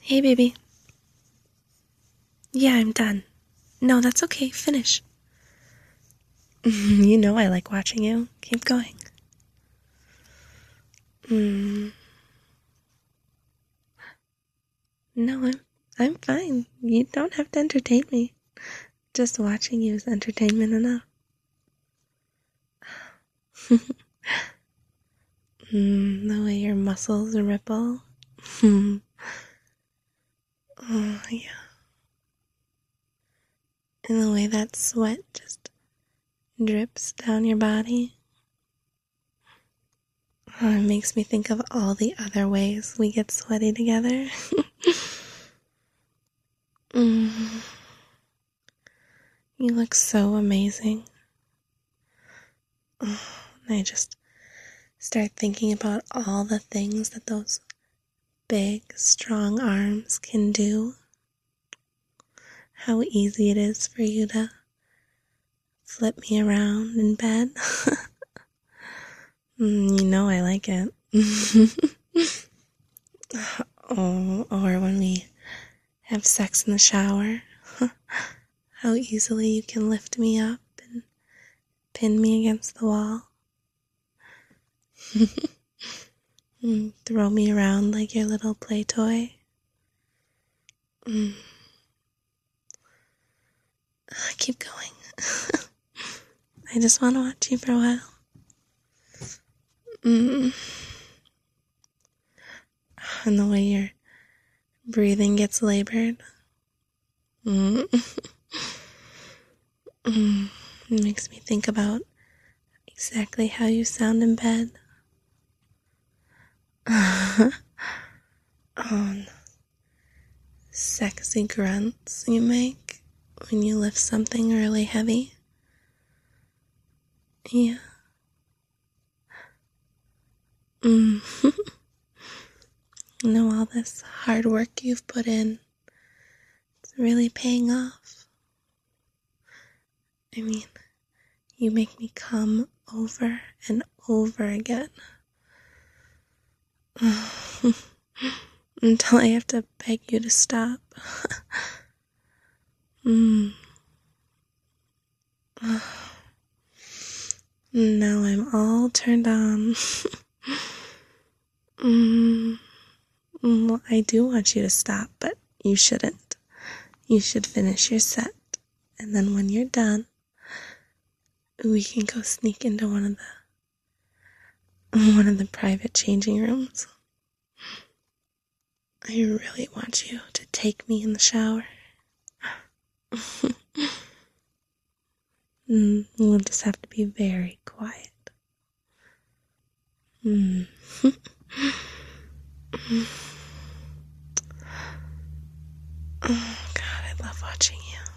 Hey, baby. Yeah, I'm done. No, that's okay. Finish. You know I like watching you. Keep going. No, I'm fine. You don't have to entertain me. Just watching you is entertainment enough. The way your muscles ripple. Oh, yeah. And the way that sweat just drips down your body. Oh, it makes me think of all the other ways we get sweaty together. You look so amazing. Oh, and I just start thinking about all the things that those big, strong arms can do. How easy it is for you to flip me around in bed. You know I like it. Oh, or when we have sex in the shower. How easily you can lift me up and pin me against the wall. Throw me around like your little play toy. Keep going. I just want to watch you for a while. And the way your breathing gets labored. It makes me think about exactly how you sound in bed. Sexy grunts you make when you lift something really heavy. Yeah. You know, all this hard work you've put in, it's really paying off. I mean, you make me come over and over again. Until I have to beg you to stop. Now I'm all turned on. Well, I do want you to stop, but you shouldn't. You should finish your set, and then when you're done, we can go sneak into one of the private changing rooms. I really want you to take me in the shower. We'll just have to be very quiet. Oh, God, I love watching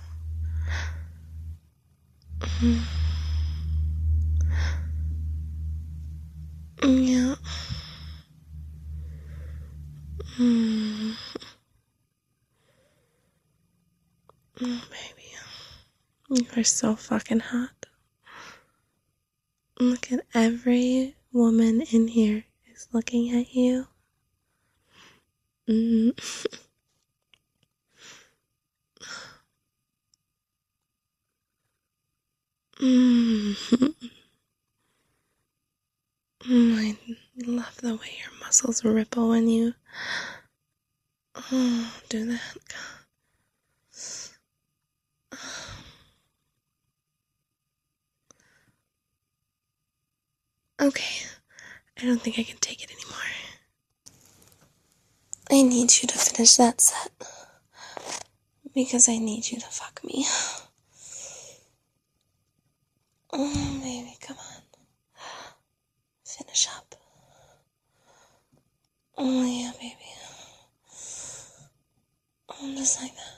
you. Yeah. Oh, baby. You are so fucking hot. Look at every woman in here is looking at you. I love the way your muscles ripple when you do that. Okay, I don't think I can take it anymore. I need you to finish that set. Because I need you to fuck me. Oh, baby, come on. Finish up. Oh, yeah, baby. Oh, just like that.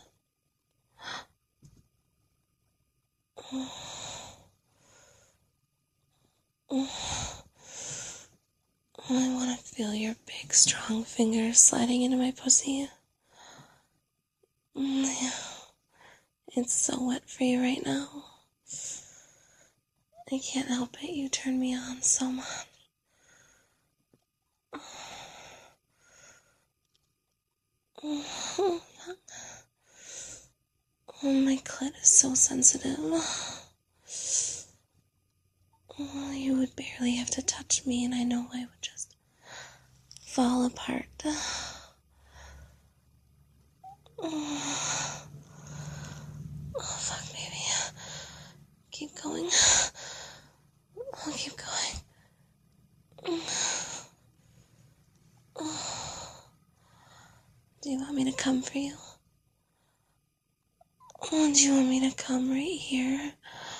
I want to feel your big, strong fingers sliding into my pussy. Yeah. It's so wet for you right now. I can't help it. You turn me on so much. Oh, my clit is so sensitive. Oh, you would barely have to touch me, and I know I would just fall apart. Oh, fuck, baby. Keep going. I'll keep going. Do you want me to come for you? Oh, do you want me to come right here?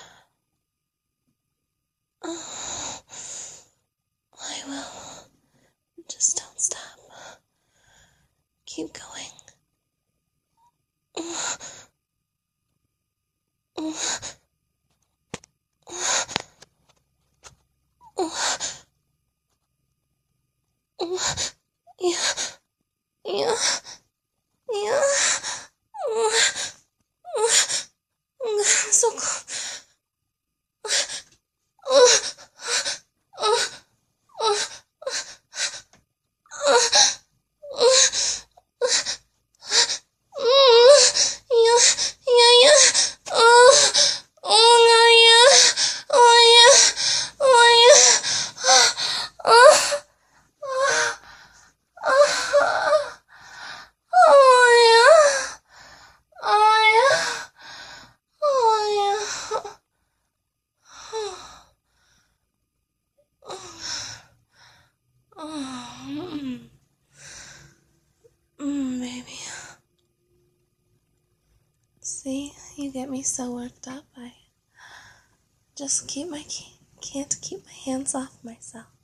Oh, I will. Just don't stop. Keep going. Yeah, yeah, yeah. So close. Baby. See, you get me so worked up. I just can't keep my hands off myself.